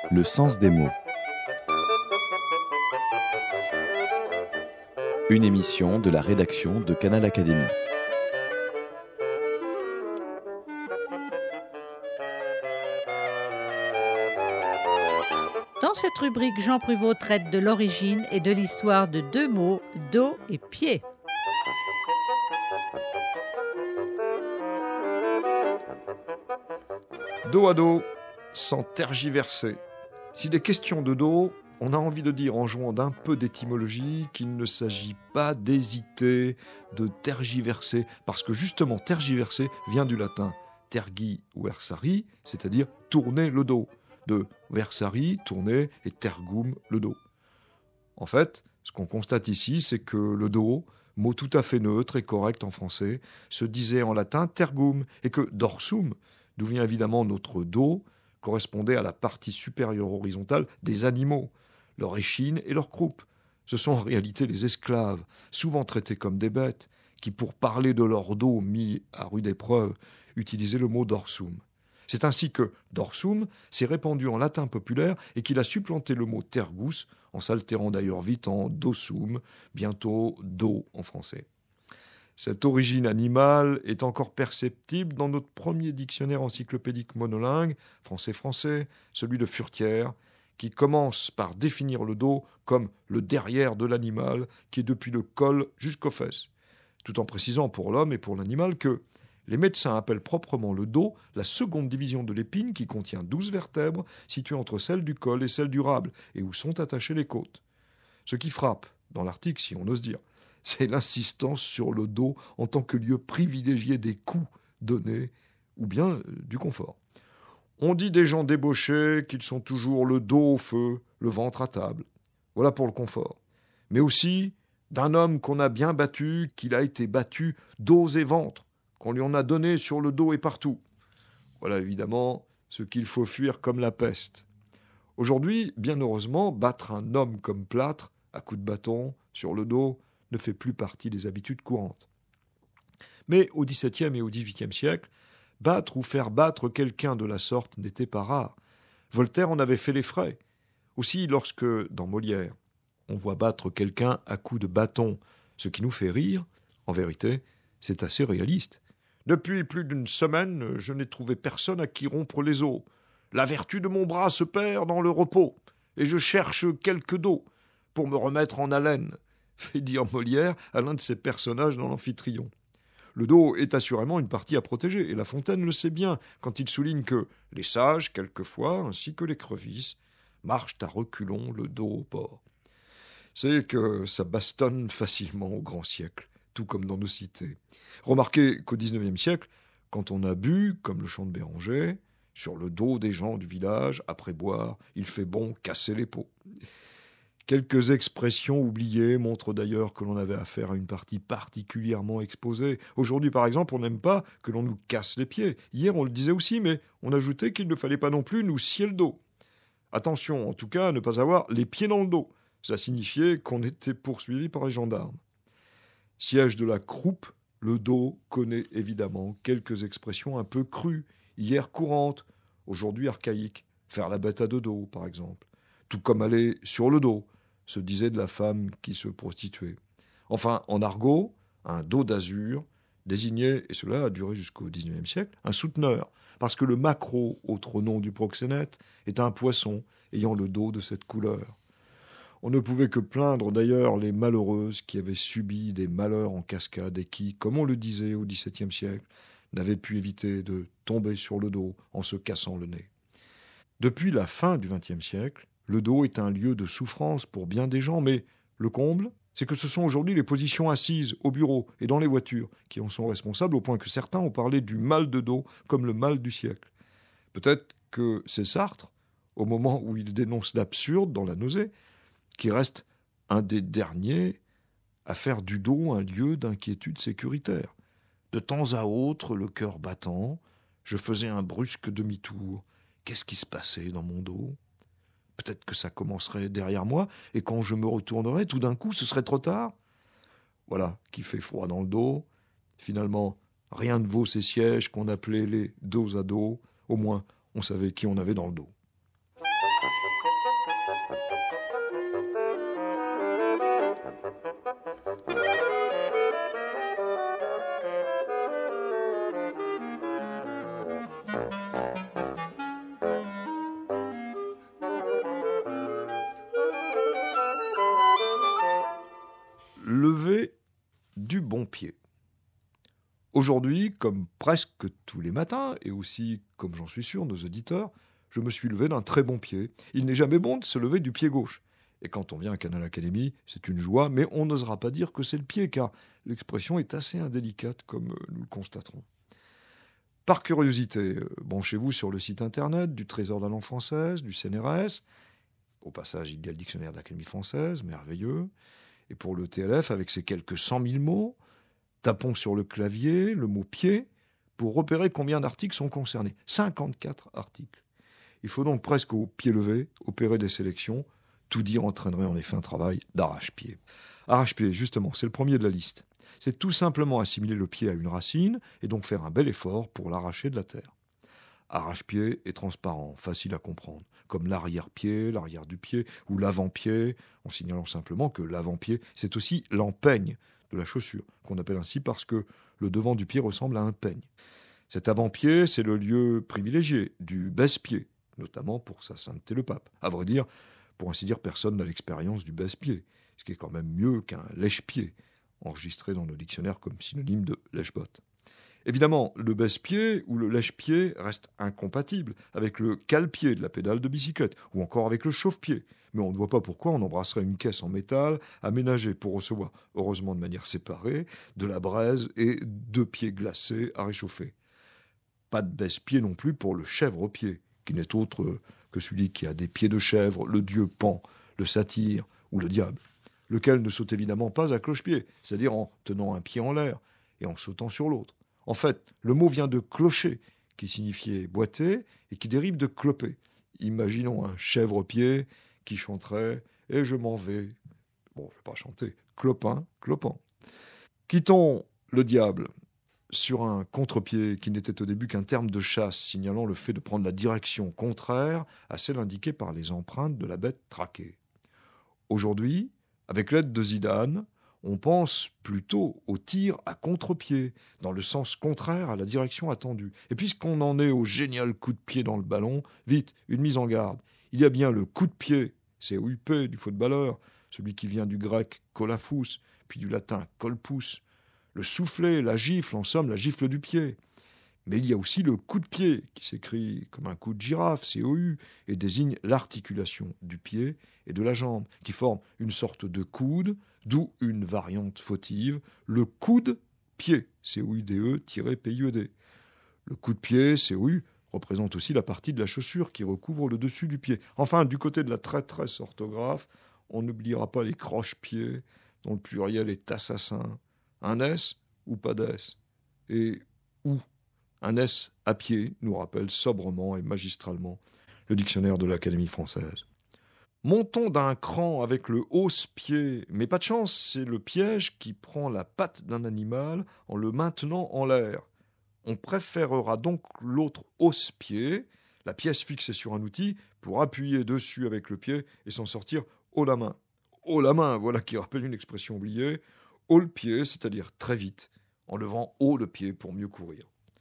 Le sens des mots. Une émission de la rédaction de Canal Académie. Dans cette rubrique, Jean Pruvot traite de l'origine et de l'histoire de deux mots, dos et pied. Dos à dos, sans tergiverser. S'il est question de dos, on a envie de dire en jouant d'un peu d'étymologie qu'il ne s'agit pas d'hésiter, de tergiverser, parce que justement tergiverser vient du latin tergi versari, c'est-à-dire tourner le dos. De versari, tourner, et tergum, le dos. En fait, ce qu'on constate ici, c'est que le dos, mot tout à fait neutre et correct en français, se disait en latin tergum, et que dorsum, d'où vient évidemment notre dos, correspondait à la partie supérieure horizontale des animaux, leur échine et leur croupe. Ce sont en réalité les esclaves, souvent traités comme des bêtes, qui pour parler de leur dos mis à rude épreuve, utilisaient le mot dorsum. C'est ainsi que dorsum s'est répandu en latin populaire et qu'il a supplanté le mot tergus, en s'altérant d'ailleurs vite en dossum, bientôt dos en français. Cette origine animale est encore perceptible dans notre premier dictionnaire encyclopédique monolingue, français-français, celui de Furetière, qui commence par définir le dos comme le derrière de l'animal, qui est depuis le col jusqu'aux fesses, tout en précisant pour l'homme et pour l'animal que les médecins appellent proprement le dos la seconde division de l'épine qui contient 12 vertèbres situées entre celle du col et celle du rable et où sont attachées les côtes. Ce qui frappe, dans l'article si on ose dire, c'est l'insistance sur le dos en tant que lieu privilégié des coups donnés ou bien du confort. On dit des gens débauchés qu'ils sont toujours le dos au feu, le ventre à table. Voilà pour le confort. Mais aussi d'un homme qu'on a bien battu, qu'il a été battu dos et ventre, qu'on lui en a donné sur le dos et partout. Voilà évidemment ce qu'il faut fuir comme la peste. Aujourd'hui, bien heureusement, battre un homme comme plâtre, à coups de bâton, sur le dos, ne fait plus partie des habitudes courantes. Mais au XVIIe et au XVIIIe siècle, battre ou faire battre quelqu'un de la sorte n'était pas rare. Voltaire en avait fait les frais. Aussi, lorsque, dans Molière, on voit battre quelqu'un à coups de bâton, ce qui nous fait rire, en vérité, c'est assez réaliste. Depuis plus d'une semaine, je n'ai trouvé personne à qui rompre les os. La vertu de mon bras se perd dans le repos, et je cherche quelque dos pour me remettre en haleine, fait dire Molière à l'un de ses personnages dans l'Amphitryon. Le dos est assurément une partie à protéger, et La Fontaine le sait bien quand il souligne que les sages, quelquefois, ainsi que les crevisses, marchent à reculons le dos au port. C'est que ça bastonne facilement au grand siècle, tout comme dans nos cités. Remarquez qu'au XIXe siècle, quand on a bu, comme le chant de Béranger, sur le dos des gens du village, après boire, il fait bon casser les pots. Quelques expressions oubliées montrent d'ailleurs que l'on avait affaire à une partie particulièrement exposée. Aujourd'hui, par exemple, on n'aime pas que l'on nous casse les pieds. Hier, on le disait aussi, mais on ajoutait qu'il ne fallait pas non plus nous scier le dos. Attention, en tout cas, à ne pas avoir les pieds dans le dos. Ça signifiait qu'on était poursuivi par les gendarmes. Siège de la croupe, le dos connaît évidemment quelques expressions un peu crues, hier courantes, aujourd'hui archaïques. Faire la bête à deux dos, par exemple. Tout comme aller sur le dos, se disait de la femme qui se prostituait. Enfin, en argot, un dos d'azur désignait, et cela a duré jusqu'au XIXe siècle, un souteneur, parce que le maquereau, autre nom du proxénète, est un poisson ayant le dos de cette couleur. On ne pouvait que plaindre d'ailleurs les malheureuses qui avaient subi des malheurs en cascade et qui, comme on le disait au XVIIe siècle, n'avaient pu éviter de tomber sur le dos en se cassant le nez. Depuis la fin du XXe siècle, le dos est un lieu de souffrance pour bien des gens, mais le comble, c'est que ce sont aujourd'hui les positions assises au bureau et dans les voitures qui en sont responsables, au point que certains ont parlé du mal de dos comme le mal du siècle. Peut-être que c'est Sartre, au moment où il dénonce l'absurde dans La nausée, qui reste un des derniers à faire du dos un lieu d'inquiétude sécuritaire. De temps à autre, le cœur battant, je faisais un brusque demi-tour. Qu'est-ce qui se passait dans mon dos ? Peut-être que ça commencerait derrière moi, et quand je me retournerais, tout d'un coup, ce serait trop tard. Voilà, qui fait froid dans le dos. Finalement, rien ne vaut ces sièges qu'on appelait les dos à dos. Au moins, on savait qui on avait dans le dos. lever du bon pied. Aujourd'hui, comme presque tous les matins, et aussi, comme j'en suis sûr, nos auditeurs, je me suis levé d'un très bon pied. Il n'est jamais bon de se lever du pied gauche. Et quand on vient à Canal Académie, c'est une joie, mais on n'osera pas dire que c'est le pied, car l'expression est assez indélicate, comme nous le constaterons. Par curiosité, branchez-vous sur le site internet du Trésor de la langue française, du CNRS. Au passage, il y a le dictionnaire de l'Académie française, merveilleux. Et pour le TLF, avec ses quelques 100 000 mots, tapons sur le clavier le mot « pied » pour repérer combien d'articles sont concernés. 54 articles. Il faut donc presque au pied levé opérer des sélections. Tout dire entraînerait en effet un travail d'arrache-pied. Arrache-pied, justement, c'est le premier de la liste. C'est tout simplement assimiler le pied à une racine et donc faire un bel effort pour l'arracher de la terre. Arrache-pied est transparent, facile à comprendre, comme l'arrière-pied, l'arrière du pied ou l'avant-pied, en signalant simplement que l'avant-pied, c'est aussi l'empeigne de la chaussure, qu'on appelle ainsi parce que le devant du pied ressemble à un peigne. Cet avant-pied, c'est le lieu privilégié du baisse-pied, notamment pour sa sainteté le pape. À vrai dire, pour ainsi dire, personne n'a l'expérience du baisse-pied, ce qui est quand même mieux qu'un lèche-pied, enregistré dans nos dictionnaires comme synonyme de lèche-botte. Évidemment, le baisse-pied ou le lèche-pied reste incompatible avec le cale-pied de la pédale de bicyclette ou encore avec le chauffe-pied. Mais on ne voit pas pourquoi on embrasserait une caisse en métal aménagée pour recevoir, heureusement de manière séparée, de la braise et 2 pieds glacés à réchauffer. Pas de baisse-pied non plus pour le chèvre-pied, qui n'est autre que celui qui a des pieds de chèvre, le dieu Pan, le satyre ou le diable, lequel ne saute évidemment pas à cloche-pied, c'est-à-dire en tenant un pied en l'air et en sautant sur l'autre. En fait, le mot vient de clocher, qui signifiait boiter et qui dérive de cloper. Imaginons un chèvre-pied qui chanterait « Et je m'en vais ». Bon, je ne vais pas chanter « Clopin, clopant ». Quittons le diable sur un contre-pied qui n'était au début qu'un terme de chasse signalant le fait de prendre la direction contraire à celle indiquée par les empreintes de la bête traquée. Aujourd'hui, avec l'aide de Zidane, on pense plutôt au tir à contre-pied, dans le sens contraire à la direction attendue. Et puisqu'on en est au génial coup de pied dans le ballon, vite, une mise en garde. Il y a bien le coup de pied, C-O-U-P, du footballeur, celui qui vient du grec colafous, puis du latin colpus, le soufflet, la gifle, en somme, la gifle du pied. Mais il y a aussi le coup de pied, qui s'écrit comme un coup de girafe, C-O-U, et désigne l'articulation du pied et de la jambe, qui forme une sorte de coude, d'où une variante fautive, le coude-pied, C-O-U-D-E-P-I-E-D. Le coup de pied, C-O-U, représente aussi la partie de la chaussure qui recouvre le dessus du pied. Enfin, du côté de la traîtresse orthographe, on n'oubliera pas les croche-pieds, dont le pluriel est assassin. Un S ou pas d'S. Et où un S à pied nous rappelle sobrement et magistralement le dictionnaire de l'Académie française. Montons d'un cran avec le hausse-pied, mais pas de chance, c'est le piège qui prend la patte d'un animal en le maintenant en l'air. On préférera donc l'autre hausse-pied, la pièce fixée sur un outil, pour appuyer dessus avec le pied et s'en sortir haut la main. Haut la main, voilà qui rappelle une expression oubliée. Haut le pied, c'est-à-dire très vite, en levant haut le pied pour mieux courir.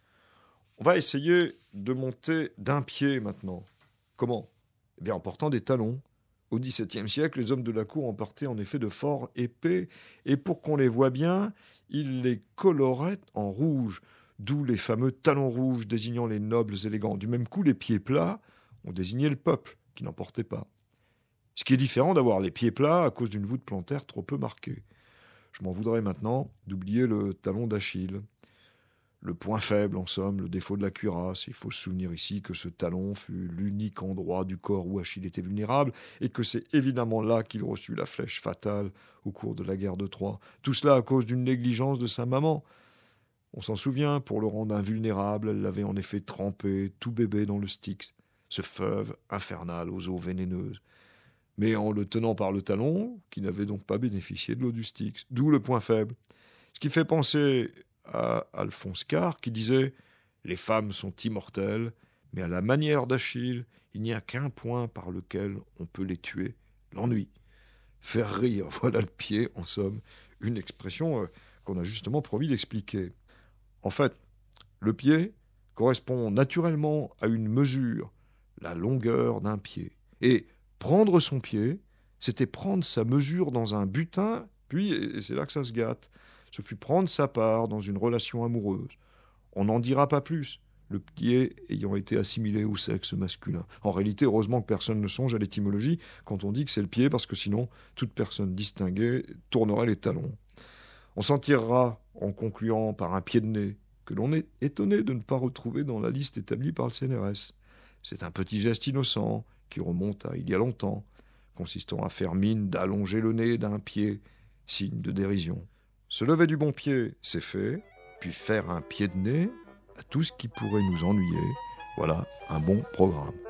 On va essayer de monter d'un pied maintenant. Comment ? Eh bien, en portant des talons. Au XVIIe siècle, les hommes de la cour en portaient en effet de forts épais, et pour qu'on les voie bien, ils les coloraient en rouge, d'où les fameux talons rouges désignant les nobles élégants. Du même coup, les pieds plats ont désigné le peuple, qui n'en portait pas. Ce qui est différent d'avoir les pieds plats à cause d'une voûte plantaire trop peu marquée. Je m'en voudrais maintenant d'oublier le talon d'Achille. Le point faible, en somme, le défaut de la cuirasse. Il faut se souvenir ici que ce talon fut l'unique endroit du corps où Achille était vulnérable et que c'est évidemment là qu'il reçut la flèche fatale au cours de la guerre de Troie. Tout cela à cause d'une négligence de sa maman. On s'en souvient, pour le rendre invulnérable, elle l'avait en effet trempé, tout bébé, dans le Styx, ce fleuve infernal aux eaux vénéneuses. Mais en le tenant par le talon, qui n'avait donc pas bénéficié de l'eau du Styx, d'où le point faible. Ce qui fait penser à Alphonse Karr, qui disait « Les femmes sont immortelles, mais à la manière d'Achille, il n'y a qu'un point par lequel on peut les tuer, l'ennui. » Faire rire, voilà le pied, en somme, une expression qu'on a justement promis d'expliquer. En fait, le pied correspond naturellement à une mesure, la longueur d'un pied. Et prendre son pied, c'était prendre sa mesure dans un butin Puis, et c'est là que ça se gâte, ce fut prendre sa part dans une relation amoureuse. On n'en dira pas plus, le pied ayant été assimilé au sexe masculin. En réalité, heureusement que personne ne songe à l'étymologie quand on dit que c'est le pied, parce que sinon, toute personne distinguée tournerait les talons. On s'en tirera en concluant par un pied de nez, que l'on est étonné de ne pas retrouver dans la liste établie par le CNRS. C'est un petit geste innocent qui remonte à il y a longtemps, consistant à faire mine d'allonger le nez d'un pied, signe de dérision. Se lever du bon pied, c'est fait, puis faire un pied de nez à tout ce qui pourrait nous ennuyer. Voilà un bon programme.